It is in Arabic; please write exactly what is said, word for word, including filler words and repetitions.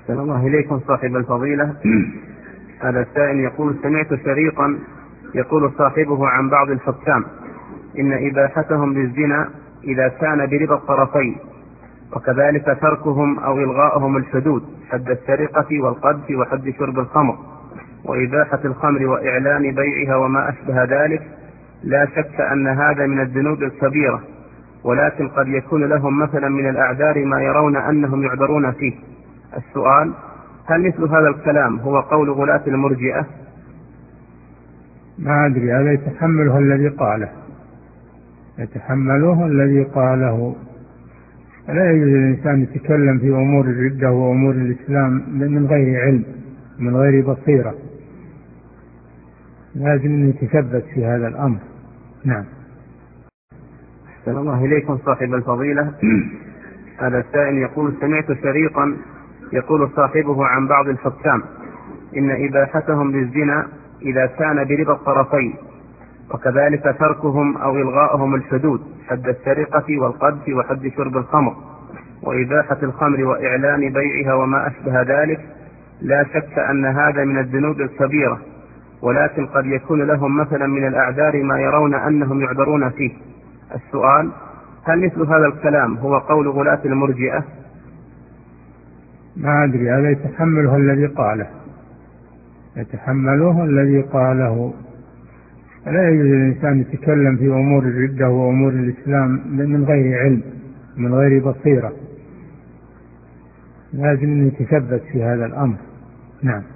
أحسن الله إليكم صاحب الفضيلة. هذا السائل يقول: سمعت شريطا يقول صاحبه عن بعض الحكام إن إباحتهم للزنا إذا كان برضا الطرفين، وكذلك تركهم أو إلغاءهم الحدود حد السرقة والقذف وحد شرب الخمر وإباحة الخمر وإعلان بيعها وما أشبه ذلك. لا شك أن هذا من الذنوب الكبيرة، ولكن قد يكون لهم مثلا من الأعذار ما يرون أنهم يعذرون فيه. السؤال: هل مثل هذا الكلام هو قول غلاة المرجئة؟ ما أدري، هذا يتحمله الذي قاله يتحمله الذي قاله لا يجوز الإنسان يتكلم في أمور الردة وأمور الإسلام من غير علم، من غير بصيرة. لازم يتثبت في هذا الأمر. نعم. أحسن الله إليكم صاحب الفضيلة. هذا السائل يقول: سمعت شريطا يقول صاحبه عن بعض الحكام إن إباحتهم للزنا إذا كان برضا الطرفين، وكذلك تركهم أو إلغاءهم الحدود حد السرقة والقذف وحد شرب الخمر وإباحة الخمر وإعلان بيعها وما أشبه ذلك. لا شك أن هذا من الذنوب الكبيرة، ولكن قد يكون لهم مثلا من الأعذار ما يرون أنهم يعذرون فيه. السؤال: هل مثل هذا الكلام هو قول غلاة المرجئة؟ ما أدري، هذا يتحمله الذي قاله يتحمله الذي قاله لا يجوز الإنسان يتكلم في أمور الردة وأمور الإسلام من غير علم، من غير بصيرة. لازم يتثبت في هذا الأمر. نعم.